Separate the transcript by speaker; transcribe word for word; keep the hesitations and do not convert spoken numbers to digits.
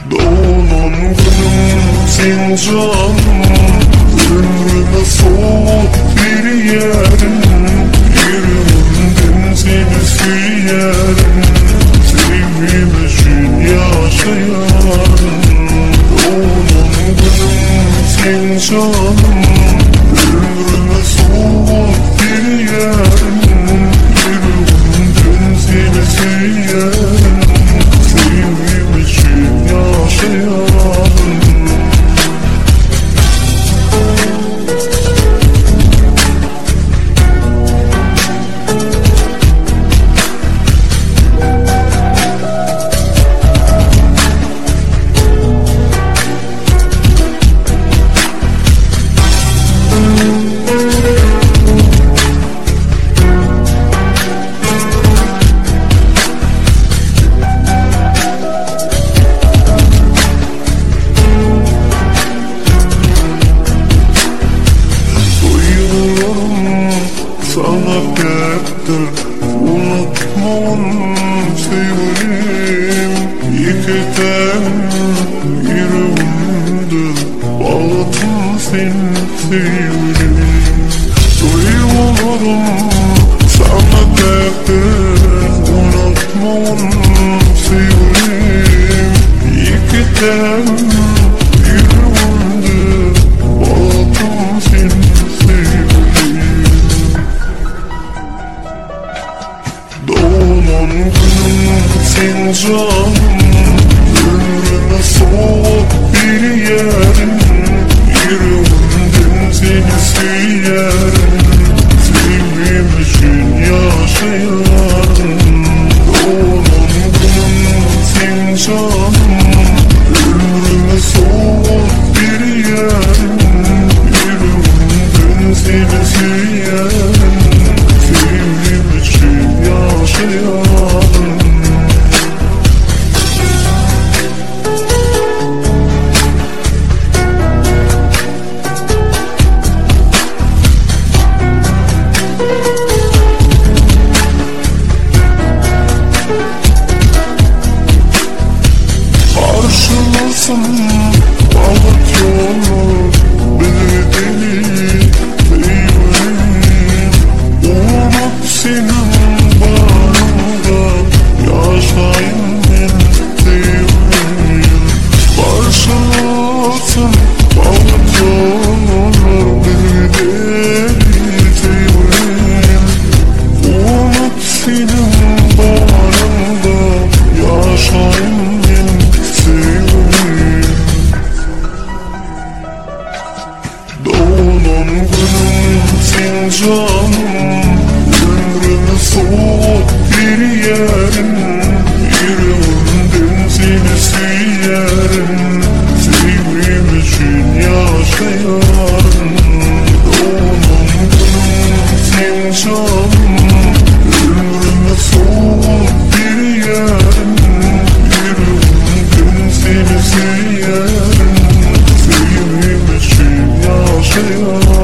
Speaker 1: Doğulan günüm sen canım, ömrüme soğuk bir yerim. Yüreğimden seni süyerim, sevgim için yaşayarım. Doğulan günüm sen canım, ömrüme soğuk bir yerim. Yüreğimden seni süyerim, sevgim için yaşayarım. Sana heptir unutmam sevgilim. Yıkıtan yüreğimde bağlattın sen sevgilim. Duygularım sana heptir unutmam sevgilim. Yıkıtan yüreğimde bağlattın sen sevgilim. Doğulan günüm sen canım, ömrüme soğuk bir yerim. Yüreğimden seni süyerim, sevgim için yaşayarım. Doğulan günüm sen canım, ömrüme soğuk bir yerim. Yüreğimden seni süyerim, sevgim için yaşayarım. Karşılasın balık yolu beni deli sevgilim. Unut senin bağrında yaşayayım ben sevgilim. Karşılasın balık yolu beni deli sevgilim. Unut senin bağrında yaşayayım ben sevgilim. Doğulan günüm sen canım, ömrüme soğuk bir yerim. Yüreğimden seni süyerim, sevgim için yaşayarım. Doğulan günüm sen canım, ömrüme soğuk bir yerim. Yüreğimden seni süyerim, sevgim için yaşayarım.